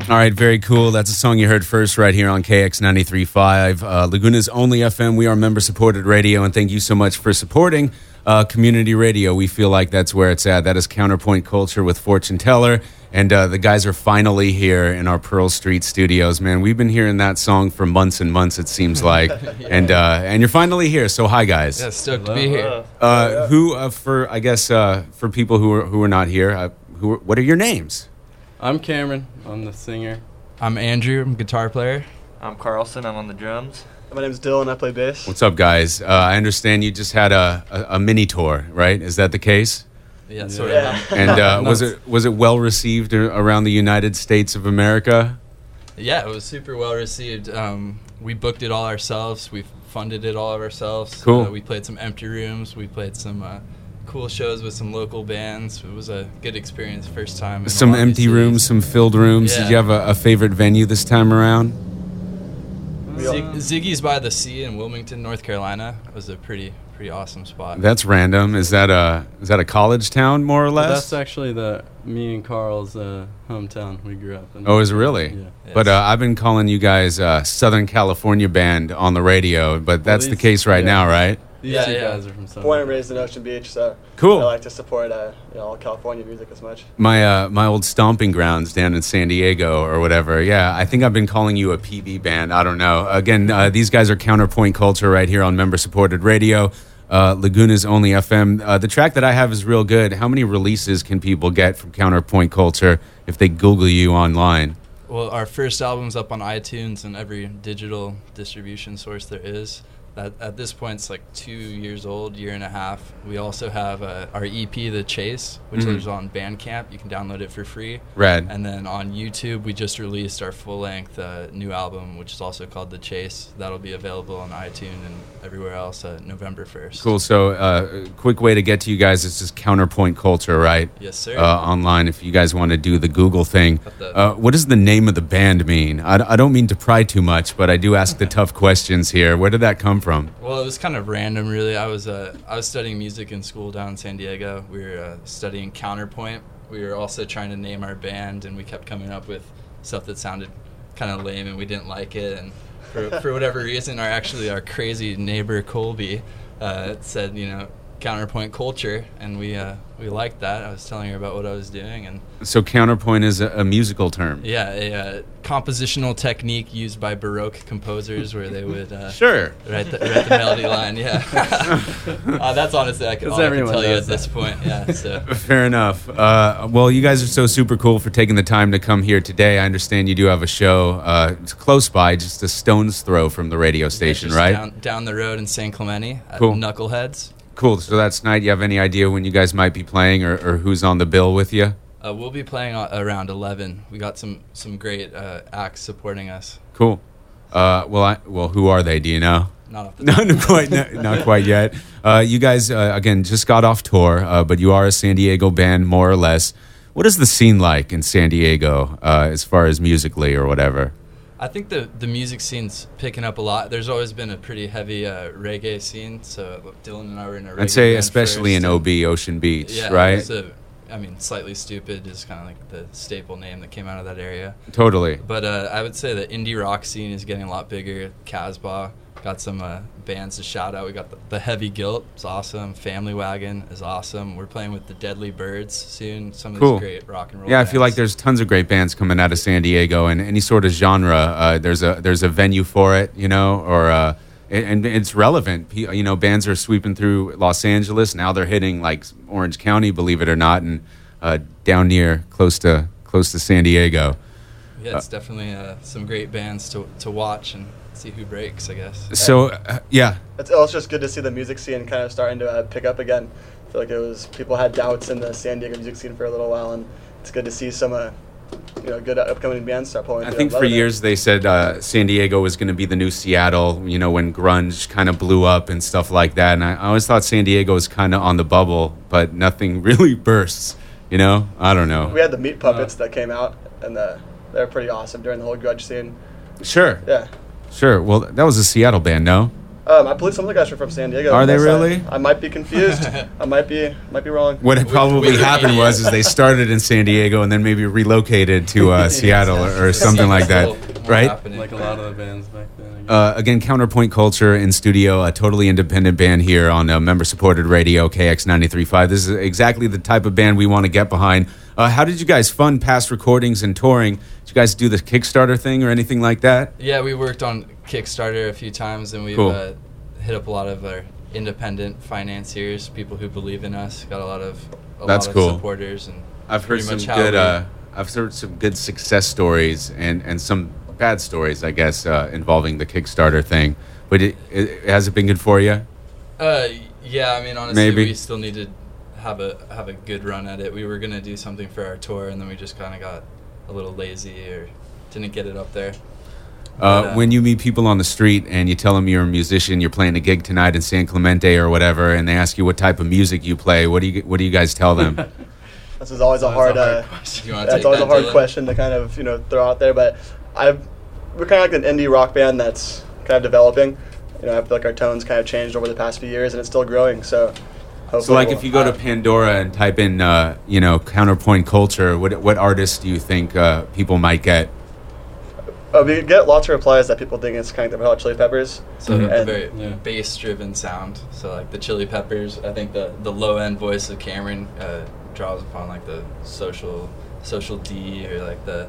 All right, very cool. That's a song you heard first right here on KX 93.5, Laguna's only FM. We are member-supported radio, and thank you so much for supporting community radio. We feel like that's where it's at. That is Counterpoint Culture with Fortune Teller, and the guys are finally here in our Pearl Street studios. Man, we've been hearing that song for months and months, it seems like, and you're finally here. So hi, guys. Yeah, stoked to be here. For people who are not here, what are your names? I'm Cameron. I'm the singer. I'm Andrew. I'm a guitar player. I'm Carlson. I'm on the drums. My name's Dylan. I play bass. What's up, guys? I understand you just had a mini tour, right? Is that the case? Yeah, sort of. And was it well received around the United States of America? Yeah, it was super well received. We booked it all ourselves. We funded it all ourselves. Cool. We played some empty rooms. We played some cool shows with some local bands. It was a good experience first time. Some empty rooms, some filled rooms. Yeah. Did you have a favorite venue this time around? Ziggy's by the Sea in Wilmington, North Carolina. It was a pretty awesome spot. That's random. Is that a college town, more or less? Well, that's actually me and Carl's hometown. We grew up in. Oh, is it really? Yeah. Yes. But I've been calling you guys Southern California band on the radio, but that's the case right now, right? These two guys are from Southern. Born and raised in Ocean Beach, so Cool. I like to support all California music as much. My old stomping grounds down in San Diego or whatever. Yeah, I think I've been calling you a PB band. I don't know. Again, these guys are Counterpoint Culture right here on member-supported radio, Laguna's only FM. The track that I have is real good. How many releases can people get from Counterpoint Culture if they Google you online? Well, our first album's up on iTunes and every digital distribution source there is. At this point, it's like 2 years old, year and a half. We also have our EP, The Chase, which is on Bandcamp. You can download it for free. Rad. And then on YouTube, we just released our full-length new album, which is also called The Chase. That'll be available on iTunes and everywhere else November 1st. Cool. So quick way to get to you guys is just Counterpoint Culture, right? Yes, sir. Online, if you guys want to do the Google thing. What does the name of the band mean? I don't mean to pry too much, but I do ask the tough questions here. Where did that come from? Well, it was kind of random, really. I was studying music in school down in San Diego. We were studying Counterpoint. We were also trying to name our band, and we kept coming up with stuff that sounded kind of lame, and we didn't like it. And for whatever reason, our crazy neighbor Colby said, Counterpoint Culture, and we liked that. I was telling her about what I was doing, and so counterpoint is a musical term. Yeah, a compositional technique used by Baroque composers where they would sure write the melody line. Yeah, that's honestly all I can tell you at this point. Yeah, so fair enough. Well, you guys are so super cool for taking the time to come here today. I understand you do have a show. It's close by, just a stone's throw from the radio station, right? Down the road in San Clemente at Cool. Knuckleheads. Cool. So that's tonight. You have any idea when you guys might be playing or who's on the bill with you? We'll be playing around 11. We got some great acts supporting us. Cool. Well, who are they? Do you know? Not off the top. Not quite yet. You guys, again, just got off tour, but you are a San Diego band, more or less. What is the scene like in San Diego as far as musically or whatever? I think the music scene's picking up a lot. There's always been a pretty heavy reggae scene. So Dylan and I were in a reggae I'd say band especially first, in OB, Ocean Beach, yeah, right? Slightly Stupid is kind of like the staple name that came out of that area. Totally. But I would say the indie rock scene is getting a lot bigger. Casbah got some bands to shout out. We got the Heavy Guilt, it's awesome. Family Wagon is awesome. We're playing with the Deadly Birds soon. Some of these great rock and roll Yeah, bands. I feel like there's tons of great bands coming out of San Diego, and any sort of genre, there's a venue for it, or and it's relevant. Bands are sweeping through Los Angeles now. They're hitting like Orange County, believe it or not, and down near close to San Diego. Yeah, it's definitely some great bands to watch and see who breaks, I guess. So yeah, It's just good to see the music scene kind of starting to pick up again. I feel like people had doubts in the San Diego music scene for a little while, and it's good to see some good upcoming bands start pulling. I think for years they said San Diego was going to be the new Seattle, when grunge kind of blew up and stuff like that. And I always thought San Diego was kind of on the bubble, but nothing really bursts, I don't know. We had the Meat Puppets that came out, and they're pretty awesome during the whole grunge scene. Sure. Yeah. Sure. Well, that was a Seattle band, no? I believe some of the guys are from San Diego. Are they Yes, really? I might be confused. I might be wrong. What had probably we- happened was is they started in San Diego and then maybe relocated to Seattle or something like that, right? Like a lot of the bands back then. I guess. Again, Counterpoint Culture in studio, a totally independent band here on member-supported radio, KX 93.5. This is exactly the type of band we want to get behind. How did you guys fund past recordings and touring? Did you guys do the Kickstarter thing or anything like that? Yeah, we worked on Kickstarter a few times, and we've Cool. hit up a lot of our independent financiers, people who believe in us. Got a lot of That's cool. supporters, and I've heard pretty some much how good. we- I've heard some good success stories and some bad stories, I guess, involving the Kickstarter thing. But has it been good for you? Yeah, I mean, honestly, Maybe. we still need to have a good run at it. We were gonna do something for our tour, and then we just kind of got a little lazy or didn't get it up there. When you meet people on the street and you tell them you're a musician, you're playing a gig tonight in San Clemente or whatever, and they ask you what type of music you play, what do you guys tell them? This is always a That's hard. Do you wanna That's take always that, a hard Dylan? question to kind of throw out there. But we're kind of like an indie rock band that's kind of developing. I feel like our tone's kind of changed over the past few years, and it's still growing. So hopefully, So, like, if you go to Pandora and type in, Counterpoint Culture, what artists do you think people might get? we get lots of replies that people think it's kind of the Hot Chili Peppers. So Mhm. a And- very Yeah. bass-driven sound. So like the Chili Peppers, I think the low-end voice of Cameron draws upon like the social D or like the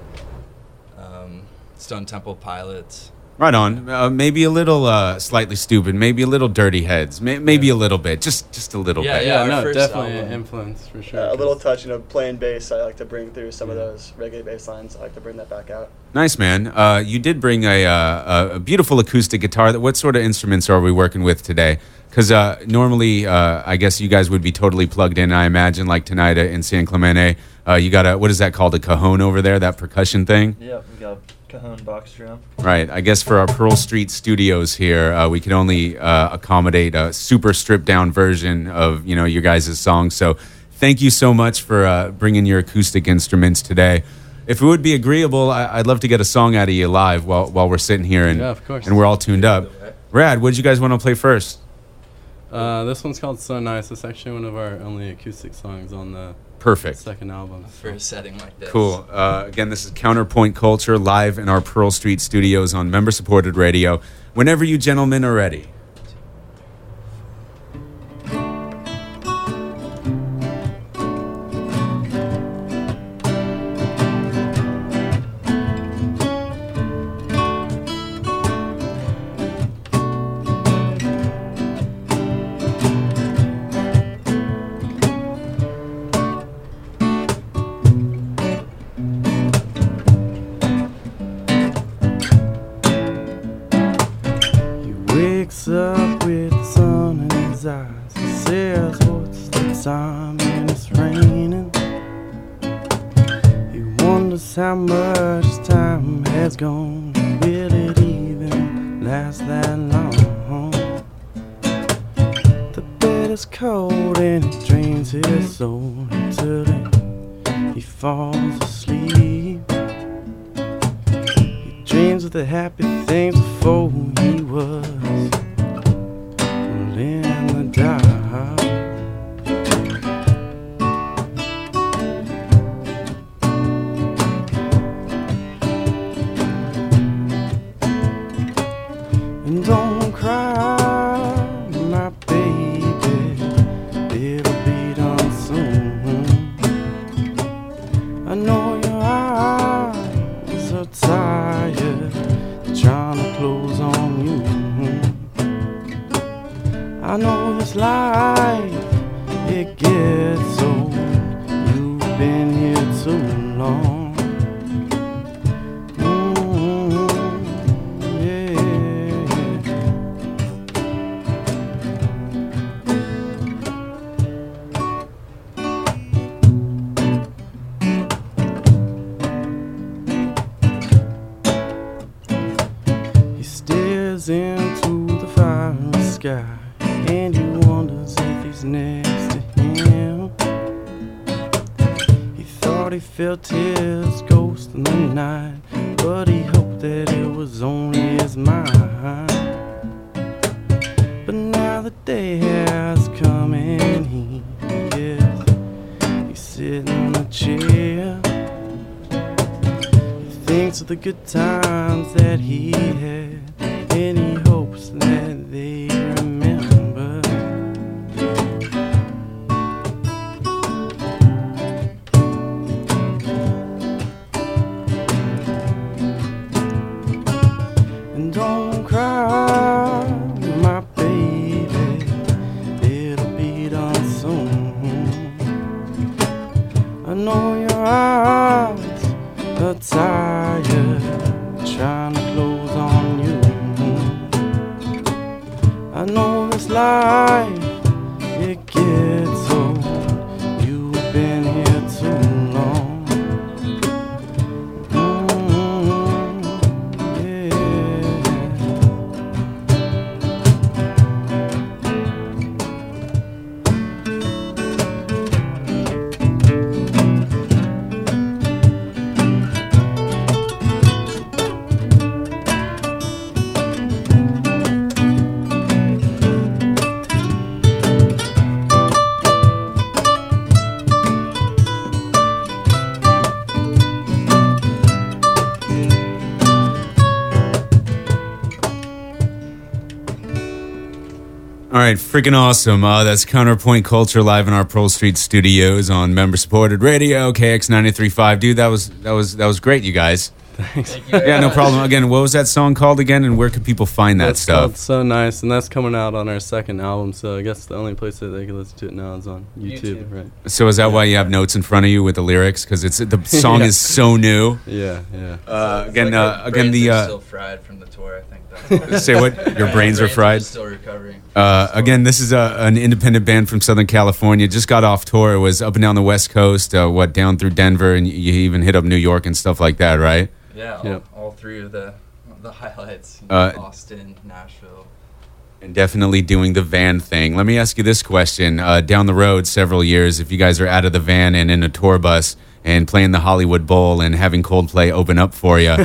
Stone Temple Pilots. Right on. Maybe a little slightly stupid. Maybe a little Dirty Heads. Maybe a little bit. Just a little Yeah, bit. yeah. our no, first definitely album. an influence for sure. A little 'cause- touch, playing bass. I like to bring through some of those reggae bass lines. I like to bring that back out. Nice, man. You did bring a beautiful acoustic guitar. What sort of instruments are we working with today? Because normally, I guess you guys would be totally plugged in, I imagine, like tonight in San Clemente. You got what is that called? A cajon over there, that percussion thing? Yep, we got a cajon box drum. Right. I guess for our Pearl Street studios here, we can only accommodate a super stripped down version of your guys' songs. So thank you so much for bringing your acoustic instruments today. If it would be agreeable, I'd love to get a song out of you live while we're sitting here and Yeah, of course. and we're all tuned up. Rad, what did you guys want to play first? This one's called So Nice. It's actually one of our only acoustic songs on the Perfect. second album. For a setting like this. Cool. Again, this is Counterpoint Culture live in our Pearl Street studios on member-supported radio. Whenever you gentlemen are ready. He wakes up with the sun in his eyes. He says, what's the time? And it's raining. He wonders how much time has gone. Will it even last that long? The bed is cold and it drains his soul until he falls asleep. Dreams of the happy things before he was in the dark. And don't cry, my baby, it'll be done soon. I know your eyes are tired, trying to close on you. I know this life, it gets old. You've been here too long. Yeah. He stares into the fiery sky and he wonders if he's next to him. He thought he felt his ghost in the night, but he hoped that it was only his mind. day has come and he's sitting in a chair. He thinks of the good times that he had, and he hopes that they remember. And don't cry, my baby, it'll be done soon. I know your eyes are tired, trying to close on you. I know this life, it gets old. You've been here too long. All right, freaking awesome. That's Counterpoint Culture live in our Pearl Street studios on member-supported radio, KX 93.5. Dude, that was great, you guys. Thanks. Yeah, no problem. Again, what was that song called again, and where can people find that That's stuff? called So Nice, and that's coming out on our second album, so I guess the only place that they can listen to it now is on YouTube. Right? So is that why you have notes in front of you with the lyrics? Because the song is so new. Yeah. Again, Our again, brains are the still fried from the tour. I think that's say what your brains are fried. Still recovering. Again, this is an independent band from Southern California. Just got off tour. It was up and down the West Coast. Down through Denver, and you even hit up New York and stuff like that, right? Yeah, Yep. all three of the highlights. Austin, Nashville. And definitely doing the van thing. Let me ask you this question. Down the road several years, if you guys are out of the van and in a tour bus and playing the Hollywood Bowl and having Coldplay open up for you,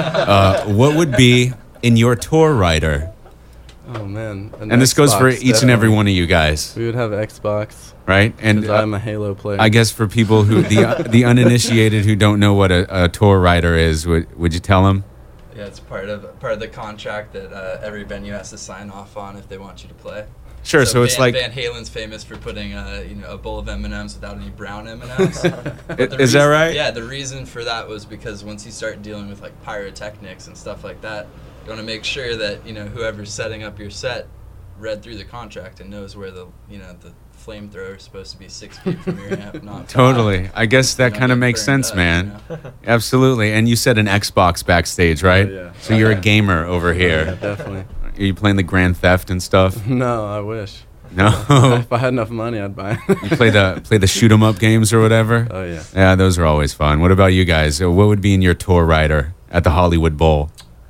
what would be in your tour rider? Oh man. And this goes for Xbox, each and every definitely. one of you guys, We would have Xbox, right? And because I'm a Halo player. I guess for people who the uninitiated who don't know what a tour rider is, would you tell them? Yeah, it's part of the contract that every venue has to sign off on if they want you to play. Sure. So it's like, Van Halen's famous for putting a bowl of M&Ms without any brown M&Ms. is that right? Yeah, the reason for that was because once you start dealing with like pyrotechnics and stuff like that, you want to make sure that whoever's setting up your set read through the contract and knows where the flamethrower is supposed to be 6 feet from your amp, not 5. Totally. I guess that You kind of get makes burned sense, up, man. Absolutely. And you said an Xbox backstage, right? Oh, yeah. So you're a gamer over Yeah, here. definitely. Are you playing the Grand Theft and stuff? No, I wish. No. If I had enough money, I'd buy it. You play the shoot 'em up games or whatever? Oh yeah. Yeah, those are always fun. What about you guys? What would be in your tour rider at the Hollywood Bowl?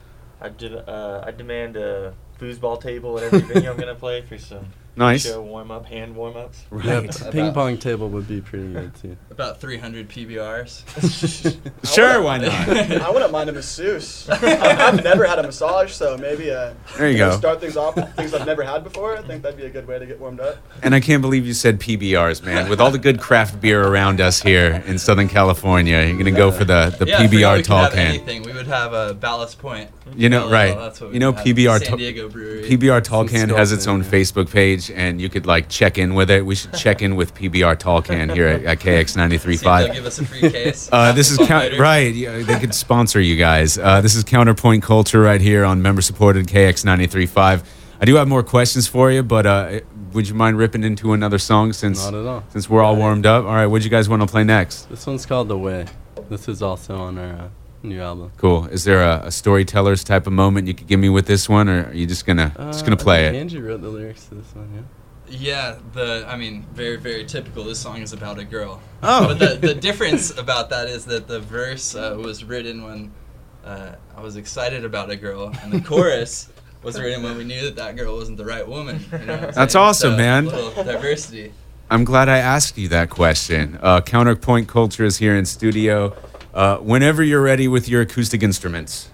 I demand a foosball table at every venue I'm gonna play for some Nice. show hand warm ups. Yeah, ping pong table would be pretty good too. About 300 PBRs. Sure, why not? I wouldn't mind a masseuse. I've never had a massage, so maybe There you go. start things off with things I've never had before. I think that'd be a good way to get warmed up. And I can't believe you said PBRs, man. With all the good craft beer around us here in Southern California, you're going to go for the Yeah, I forgot PBR we could tall have can. anything. We would have a Ballast Point. You know, right. That's what we You know, would have. PBR San to- Diego Brewery. PBR Tall Some Can has its own Sculpin, yeah. Facebook page, and you could like check in with it. We should check in with PBR Tall Can here at KX See if they'll 93.5. give us a free case. This is Later. right. Yeah, they could sponsor you guys. This is Counterpoint Culture right here on member-supported KX 93.5. I do have more questions for you, but would you mind ripping into another song since Not at all. since we're all warmed up? All right, what do you guys want to play next? This one's called The Way. This is also on our new album. Cool. Is there a storyteller's type of moment you could give me with this one, or are you just gonna play I it? think Angie wrote the lyrics to this one, yeah. Yeah, very, very typical. This song is about a girl. Oh. But the difference about that is that the verse was written when I was excited about a girl, and the chorus was written when we knew that girl wasn't the right woman. You know what I'm That's saying? awesome, So, man. A little diversity. I'm glad I asked you that question. Counterpoint Culture is here in studio. Whenever you're ready with your acoustic instruments.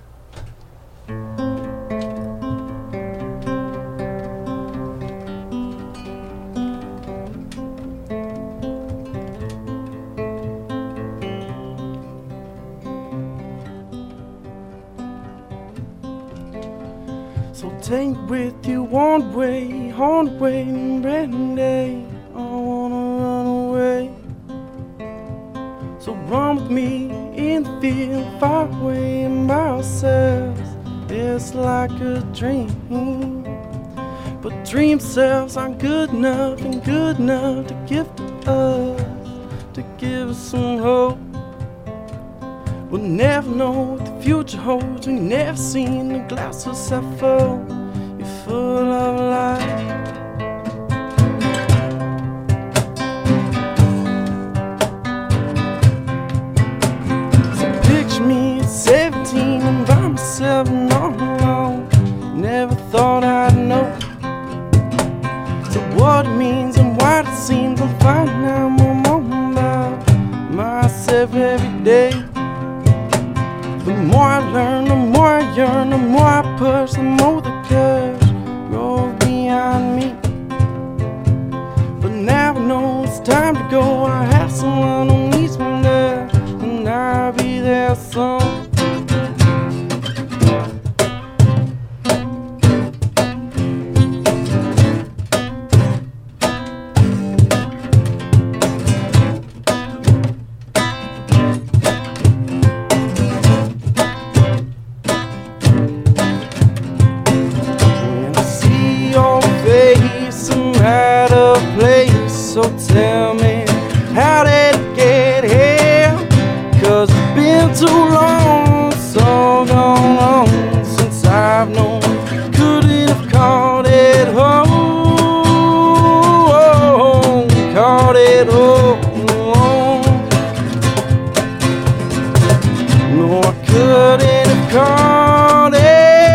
So take with you one way, on way, and brand day. I wanna run away. So run with me in the field, far away in ourselves. It's like a dream, but dream cells aren't good enough and good enough to give to us, to give us some hope. We'll never know what the future holds. We've never seen the glass half full. You're full of light. So picture me at 17 and by myself and all alone. Never thought I'd know. So what it means and what it seems, I'm finding out more about myself every day. The more I learn, the more I yearn, the more I push, the more the curse grows beyond me. But now I know it's time to go. I have someone who needs me there, and I'll be there soon. So tell me, how did it get here? 'Cause it's been too long, so long since I've known. Couldn't have called it home, called it home. No, I couldn't have called it home.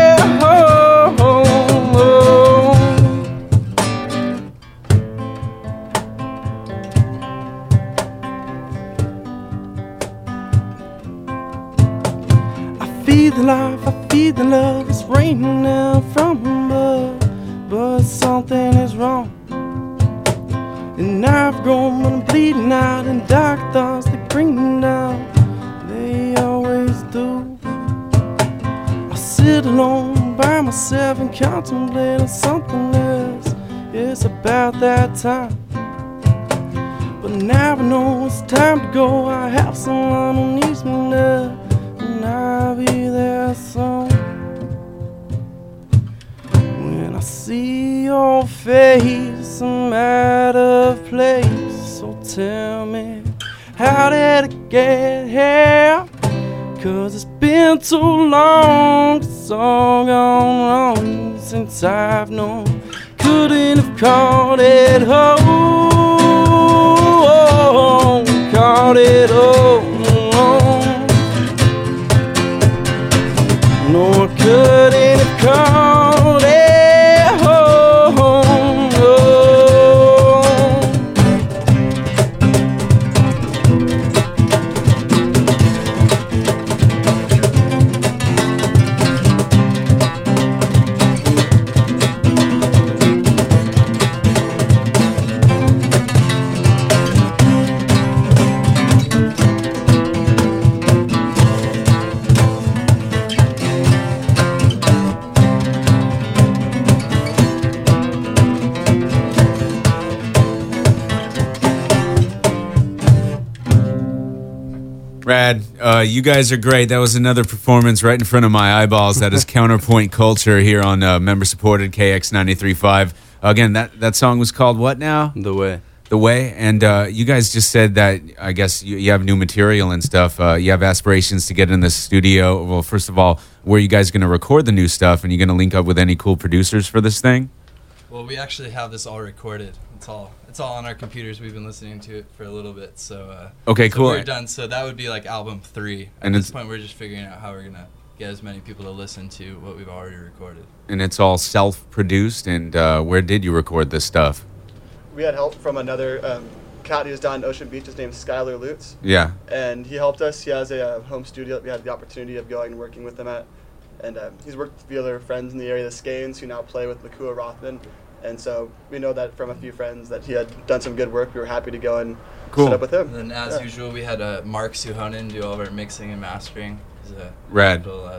I feel the life, I feel the love, it's raining down from above, but something is wrong. And I've grown, but I'm bleeding out, and dark thoughts they bring me down. They always do. I sit alone by myself and contemplate on something else. It's about that time. But now I know it's time to go. I have someone who needs me there, and I'll be there soon. When I see your face, I'm out of place. So tell me, how did it get here? 'Cause it's been too long, it's all gone wrong since I've known. Couldn't have called it home, called it home. No, I couldn't have called it home. Rad, you guys are great. That was another performance right in front of my eyeballs. That is Counterpoint Culture here on member-supported KX 93.5. Again, that song was called what now? The Way. The Way. And you guys just said that, I guess, you have new material and stuff. You have aspirations to get in the studio. Well, first of all, where are you guys going to record the new stuff? And you going to link up with any cool producers for this thing? Well, we actually have this all recorded. It's all on our computers. We've been listening to it for a little bit. So okay, so cool. we're done. So that would be like album 3. At this point, we're just figuring out how we're gonna get as many people to listen to what we've already recorded. And it's all self-produced. And where did you record this stuff? We had help from another cat who's down in Ocean Beach. His name's Skylar Lutz. Yeah. And he helped us. He has a home studio that we had the opportunity of going and working with him at. And he's worked with a few other friends in the area, the Skeins, who now play with Lakua Rothman. And so we know that from a few friends that he had done some good work. We were happy to go and set up with him. And then, as usual, we had Mark Suhonen do all of our mixing and mastering. He's a Rad. little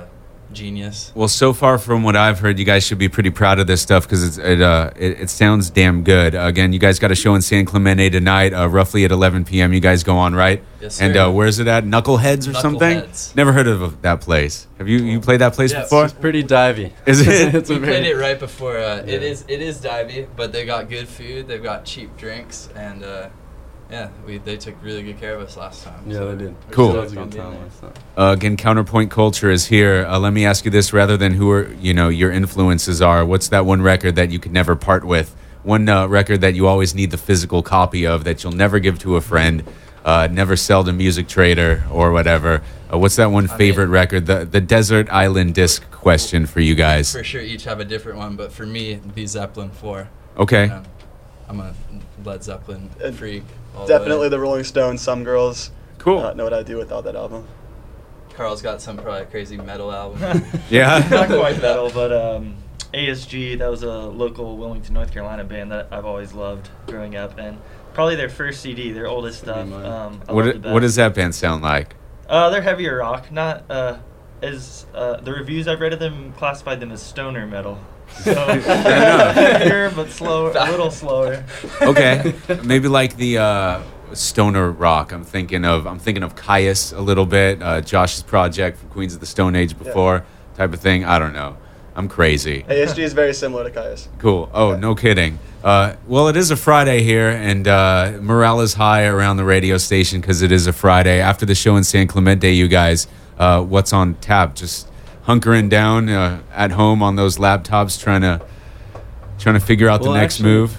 genius. Well, so far from what I've heard, you guys should be pretty proud of this stuff because it sounds damn good. Again, you guys got a show in San Clemente tonight, roughly at 11 p.m. You guys go on, right? Yes, sir. And where's it at? Knuckleheads or something? Knuckleheads. Never heard of that place. Have you played that place Yeah, before? It's pretty divey. Is it? We played it right before. It is divey, but they got good food. They've got cheap drinks, and they took really good care of us last time. Yeah, so they did. Cool. That was a good Being time there. last time. Again, Counterpoint Culture is here. Let me ask you this: rather than who are your influences are, what's that one record that you could never part with? One record that you always need the physical copy of that you'll never give to a friend, never sell to Music Trader or whatever. What's that one favorite record? The Desert Island Disc question for you guys. For sure, each have a different one, but for me, it'd be Zeppelin 4. Okay. You know, I'm a Led Zeppelin freak. all Definitely the the Rolling Stones. Some girls Cool. know what I'd do without that album. way. Carl's got some probably crazy metal album. Yeah. Not quite metal, but ASG, that was a local Wilmington, North Carolina band that I've always loved growing up, and probably their first CD, their oldest stuff. I loved it What does that band sound like? They're heavier rock, not as the reviews I've read of them classified them as stoner metal. So heavier but slower, a little slower. Okay, maybe like the stoner rock. I'm thinking of Caius a little bit. Josh's project from Queens of the Stone Age before type of thing. I don't know. I'm crazy. ASG is very similar to Caius. Cool. Oh, no kidding. Well, it is a Friday here, and morale is high around the radio station because it is a Friday. After the show in San Clemente, you guys, what's on tap? Just hunkering down at home on those laptops, trying to figure out the next move.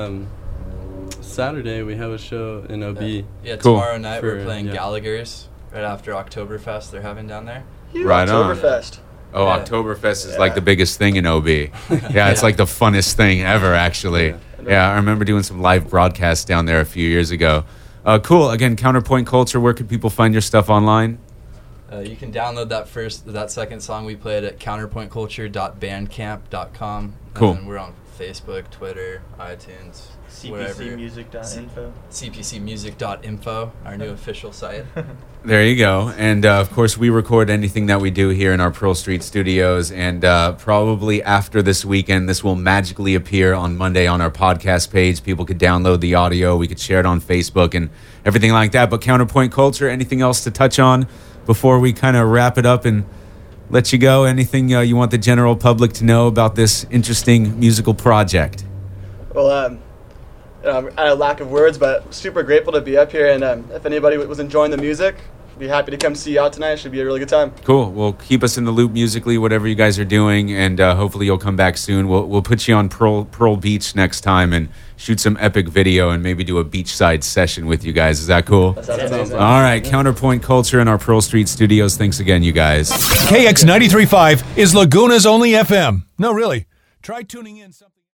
Saturday we have a show in OB. Yeah, Cool. tomorrow night we're For, playing yeah. Gallagher's right after Oktoberfest they're having down there. Right on. Oktoberfest. Oh, Yeah. Oktoberfest is like the biggest thing in OB. Yeah, it's like the funnest thing ever, actually. Yeah, I remember doing some live broadcasts down there a few years ago. Cool. Again, Counterpoint Culture, where could people find your stuff online? You can download that second song we played at counterpointculture.bandcamp.com. Cool. And we're on Facebook, Twitter, iTunes, wherever. CPCmusic.info. CPCmusic.info, our new official site. There you go. And, of course, we record anything that we do here in our Pearl Street studios. And probably after this weekend, this will magically appear on Monday on our podcast page. People could download the audio. We could share it on Facebook and everything like that. But Counterpoint Culture, anything else to touch on before we kind of wrap it up and let you go? Anything you want the general public to know about this interesting musical project? Well, I'm at a lack of words, but super grateful to be up here. And if anybody was enjoying the music, be happy to come see you out tonight. It should be a really good time. Cool. Well, keep us in the loop musically, whatever you guys are doing, and hopefully you'll come back soon. We'll put you on Pearl Beach next time and shoot some epic video and maybe do a beachside session with you guys. Is that cool? That sounds amazing. All right, Counterpoint Culture in our Pearl Street studios. Thanks again, you guys. KX 93.5 is Laguna's only FM. No, really. Try tuning in something.